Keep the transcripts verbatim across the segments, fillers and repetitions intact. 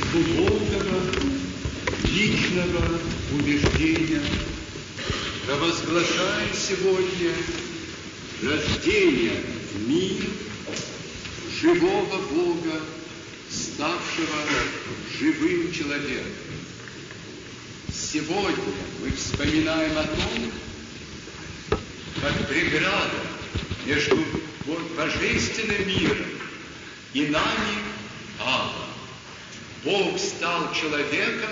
глубокого личного убеждения провозглашаем сегодня рождение в мир живого Бога, ставшего живым человеком. Сегодня мы вспоминаем о том, как преграда между божественным миром и нами пала. Бог стал человеком,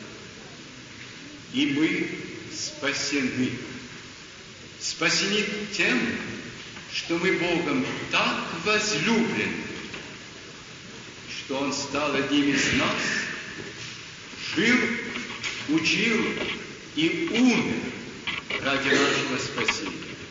и мы спасены. Спасены тем, что мы Богом так возлюблены, что Он стал одним из нас, жил, учил и умер ради нашего спасения.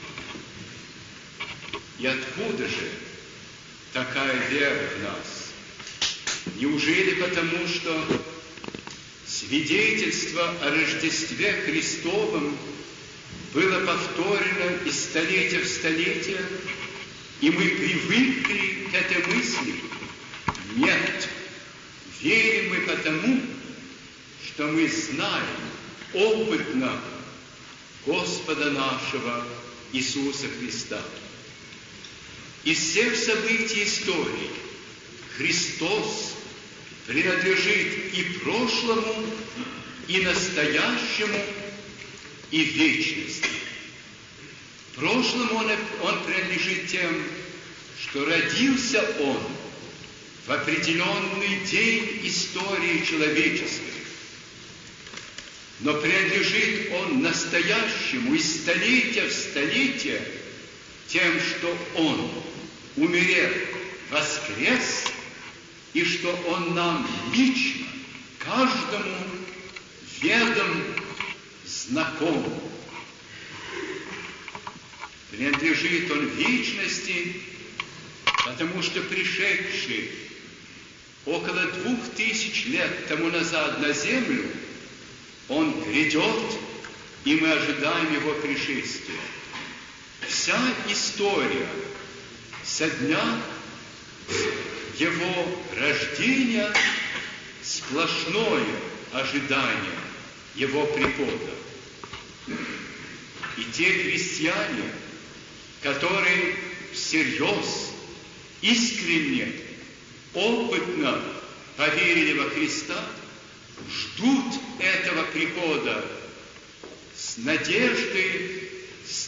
И откуда же такая вера в нас? Неужели потому, что свидетельство о Рождестве Христовом было повторено из столетия в столетие, и мы привыкли к этой мысли? Нет. Верим мы потому, что мы знаем опытно Господа нашего Иисуса Христа. Из всех событий истории Христос принадлежит и прошлому, и настоящему, и вечности. Прошлому он, он принадлежит тем, что родился Он в определенный день истории человеческой. Но принадлежит Он настоящему из столетия в столетие тем, что Он, умерев, воскрес, и что Он нам лично, каждому ведом, знаком. Принадлежит Он вечности, потому что пришедший около двух тысяч лет тому назад на землю, Он грядет, и мы ожидаем Его пришествия. Вся история со дня Его рождения сплошное ожидание Его прихода. И те христиане, которые всерьез, искренне, опытно поверили во Христа, ждут этого прихода с надеждой, с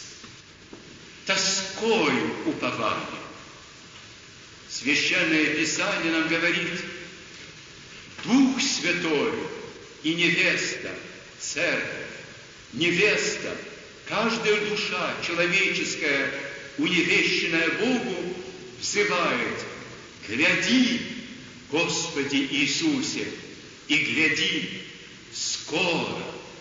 тоскою упования. Священное Писание нам говорит: Дух Святой и невеста, церковь, невеста, каждая душа человеческая, уневещенная Богу, взывает: гляди, Господи Иисусе, и гляди скоро.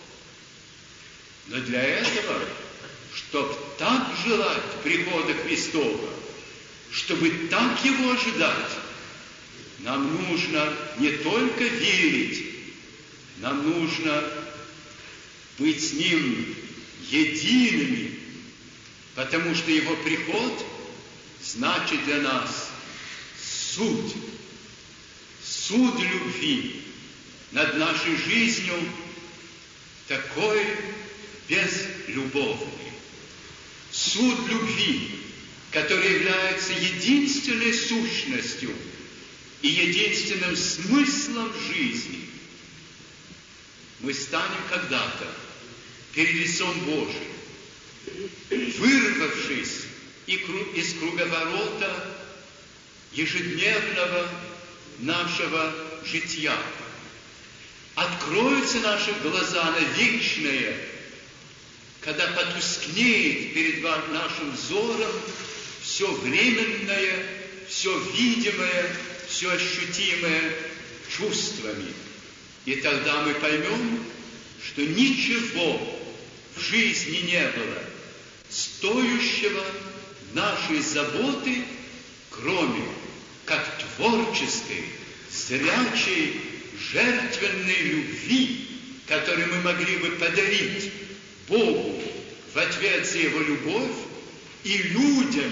Но для этого, чтобы так желать прихода Христова, чтобы так Его ожидать, нам нужно не только верить, нам нужно быть с Ним едиными, потому что Его приход значит для нас суд, суд любви над нашей жизнью, такой безлюбовный. Суд любви, который является единственной сущностью и единственным смыслом жизни. Мы станем когда-то перед лицом Божиим, вырвавшись из круговорота ежедневного нашего жития. Откроются наши глаза на вечное, когда потускнеет перед нашим взором все временное, все видимое, все ощутимое чувствами. И тогда мы поймем, что ничего в жизни не было стоящего нашей заботы, кроме как творческой, зрячей, жертвенной любви, которую мы могли бы подарить Богу в ответ за Его любовь и людям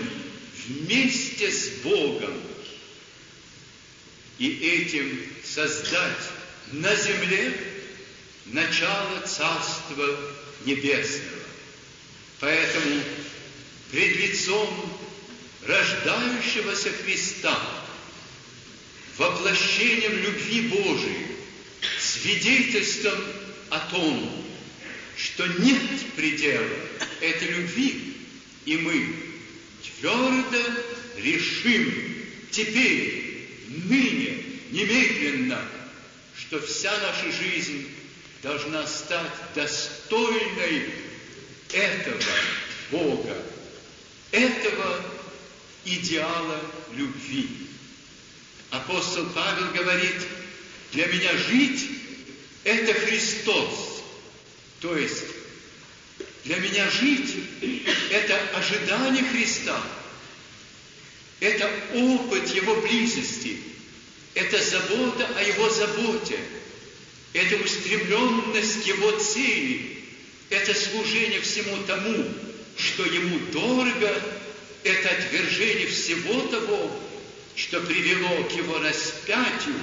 вместе с Богом. И этим создать на земле начало Царства Небесного. Поэтому пред лицом рождающегося Христа, воплощением любви Божией, свидетельством о том, что нет предела этой любви, и мы твердо решим теперь, ныне, немедленно, что вся наша жизнь должна стать достойной этого Бога, этого идеала любви. Апостол Павел говорит: для меня жить – это Христос. То есть для меня жить – это ожидание Христа, это опыт Его близости, это забота о Его заботе, это устремленность Его цели, это служение всему тому, что Ему дорого, это отвержение всего того, что привело к Его распятию.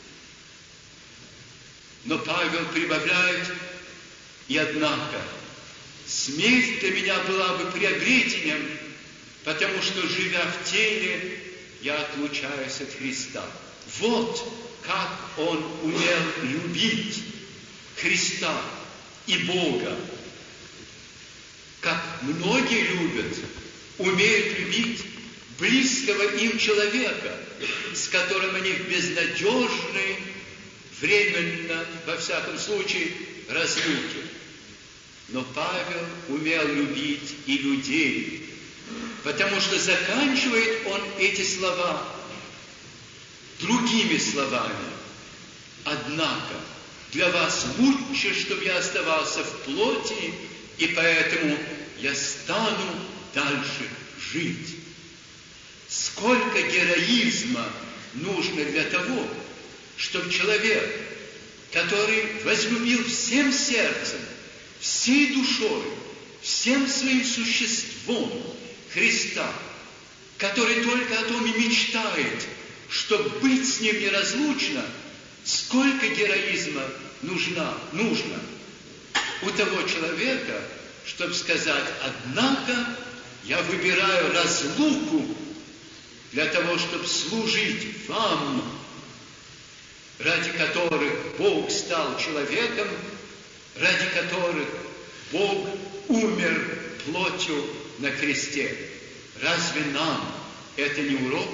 Но Павел прибавляет: и однако смерть для меня была бы приобретением, потому что, живя в теле, я отлучаюсь от Христа. Вот как он умел любить Христа и Бога. Как многие любят, умеют любить близкого им человека, с которым они в безнадежной, временно, во всяком случае, разлуке. Но Павел умел любить и людей, потому что заканчивает он эти слова другими словами. Однако для вас лучше, чтобы я оставался в плоти, и поэтому я стану дальше жить. Сколько героизма нужно для того, чтобы человек, который возлюбил всем сердцем, всей душой, всем своим существом Христа, который только о том и мечтает, чтобы быть с Ним неразлучно, сколько героизма нужно, нужно у того человека, чтобы сказать: однако я выбираю разлуку для того, чтобы служить вам, ради которых Бог стал человеком, ради которых Бог умер плотью на кресте. Разве нам это не урок?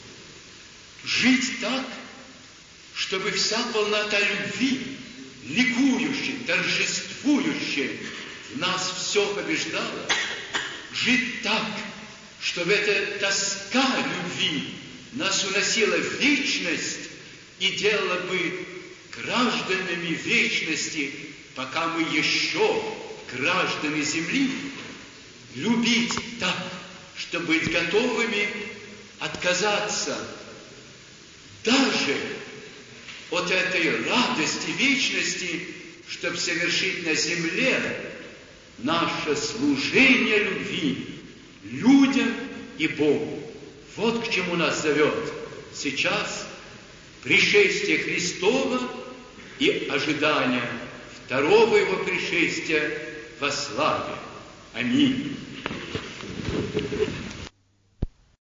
Жить так, чтобы вся полнота любви, ликующей, торжествующей, в нас все побеждала. Жить так, чтобы эта тоска любви нас уносила в вечность и делала бы гражданами вечности, пока мы еще граждане земли. Любить так, чтобы быть готовыми отказаться даже от этой радости вечности, чтобы совершить на земле наше служение любви людям и Богу. Вот к чему нас зовет сейчас пришествие Христова и ожидание второго Его пришествия во славе. Аминь.